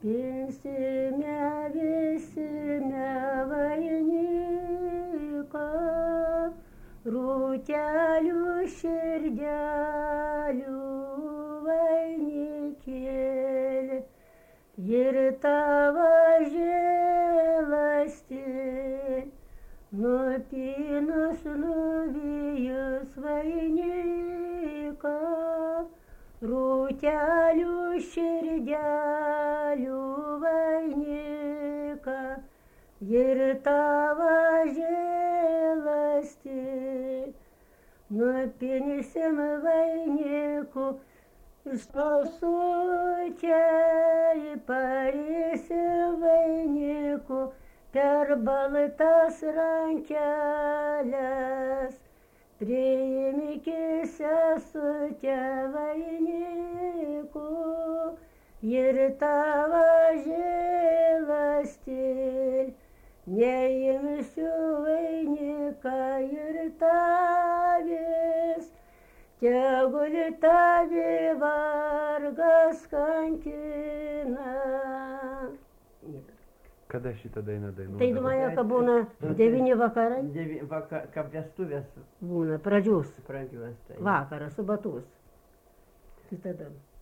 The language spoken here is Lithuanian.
pinsime visi vainiką, rūtelių širdelių vainikėlį. Ir tavo žėlasti, nupinus nuvijus vainiką, rūtelių širdelių vainiką. Ir tavo žėlasti, nupinsim vainikų, spalsučiai parisim vainikų per baltas rankeles. Priimki sesute vainikų ir tavo žėlasti, neimsiu vainiką ir tavęs, tegul tavi vargas kankina. Kada šitą dainą dainuodavo? Tai nuoja, kad būna 9 vakarai. Kaip vestuvės Būna pradžius. pradžios. Vakaras, subatus. Tai tada.